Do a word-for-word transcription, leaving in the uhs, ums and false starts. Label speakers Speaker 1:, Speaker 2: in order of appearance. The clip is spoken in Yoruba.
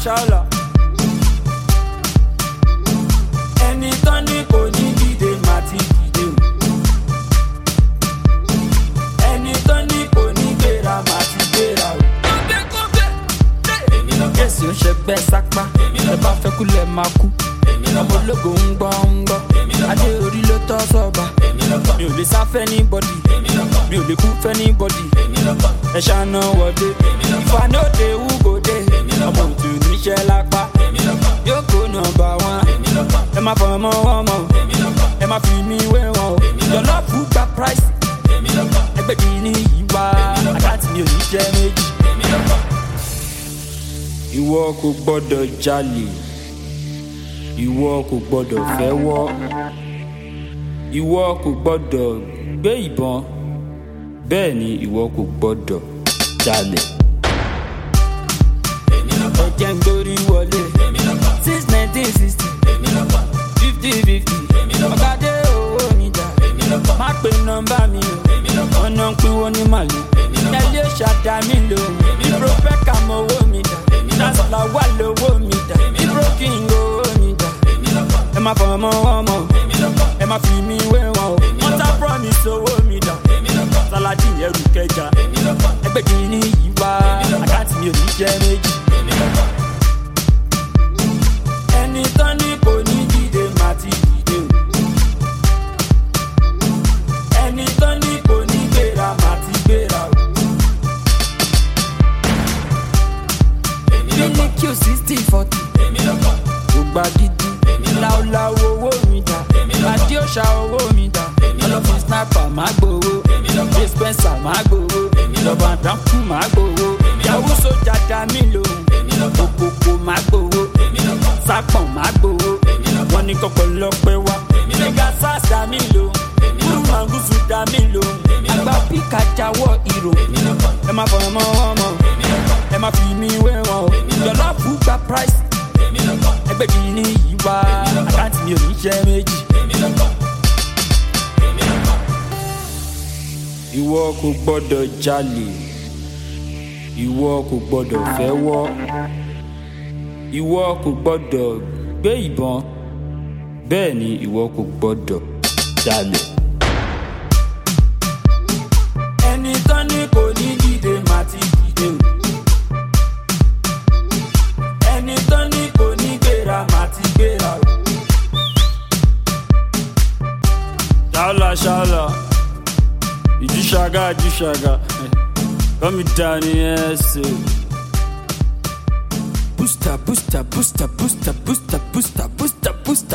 Speaker 1: ṣáọlà. Ẹni tán ní kò ní dìde má ti dìde o. Ẹni tán ní kò ní gbéra má ti gbéra o. Jésù ń ṣe bẹ́ẹ̀ sápá, ẹ bá fẹ́ kú lẹ̀ máa kú. Ọmọ ológo ń gbọ́ ń gbọ́, adé orí ló tọ́ sọ́ba. Mi ò lè sá fẹ́ ní bọ́dì, mi ò lè kú fẹ́ ní bọ́dì. Ẹ ṣáná wọlé, ìfanóde wúgòdè. Ọmọ òtù níṣẹ́ lápá, yóò kó nọ́mbà wán. Ẹ má fọ ọmọ ọmọ, ẹ má fi mí wé wọn o. Jọlọ́ọ̀fù gba price, ẹgbẹ́ kìí ní ìwà. Àkáǹtì mi ò ní jẹ́ méjì. Ìwọ kò gbọ́dọ̀ jalè, ìwọ kò gbọ́dọ̀ fẹ́wọ́, ìwọ kò gbọ́dọ̀ gbé ìbọn, bẹ́ẹ̀ ni ìwọ kò gbọ́dọ̀ jalè. Ẹ̀jẹ̀ ń gbórí wọlé since nineteen sixty, fifty fifty, ọ̀gádé owó mi dà, má pe nọ́mbà mi o, ọ̀nà ń pínwó ní màlúù, ẹ̀lẹ́ ṣàdá mi lò, ìbro fẹ́ kà mọ owó mi dà. Dasla wà lówó mi dà, Ibro King owó mi dà. Ẹ má fọ ọmọ ọmọ, ẹ má fi mí wé wọn o. Wọ́n tá promise owó mi dà, Saladi ẹrù kẹjà. Ẹgbẹ́ kìí ní ìwà, àkáǹtì mi ò ní jẹ́ méjì. Ẹni tán ní kò ní dìde má ti dìde o. Ẹni tán ní kò ní gbéra má ti gbéra o. Bílí Q sixty forty, tó gba dídí, láúláú owó mi dà, Adé òṣà owó mi dà, ọlọ́fin sniper má gbowó, dispenser má gbowó, ìjọba dánkù má gbowó, yahoo sójà dá mi lóhùn, òkòkò má gbowó, sápọ̀n má gbowó, wọ́n ní kọ́kọ́ lọ́pẹ́ wá, mega sars dá mi lóhùn, kúrú màgúsù dá mi lóhùn, àgbà píkà jáwọ́ ìrò, ẹ má fọ ọmọ ọmọ, ẹ má fi mí wé wọn o. Jọlọ́ọ̀fù gba price, ẹgbẹ́ kìí ní ìwà. Àkáǹtì mi ò ní jẹ́ méjì. Ìwọ kò gbọ́dọ̀ jalè, ìwọ kò gbọ́dọ̀ fẹ́wọ́, ìwọ kò gbọ́dọ̀ gbé ìbọn, bẹ́ẹ̀ ni ìwọ kò gbọ́dọ̀ jalè. Ẹni tán ní kò ní dìde má ti dìde o. Ẹni tán ní kò ní gbéra má ti gbéra o. Ṣáọlà ṣáọlà, ìjúṣàgá ìjúṣàgá, kọ́mi dání ẹsẹ̀. Booster booster booster booster booster booster booster booster.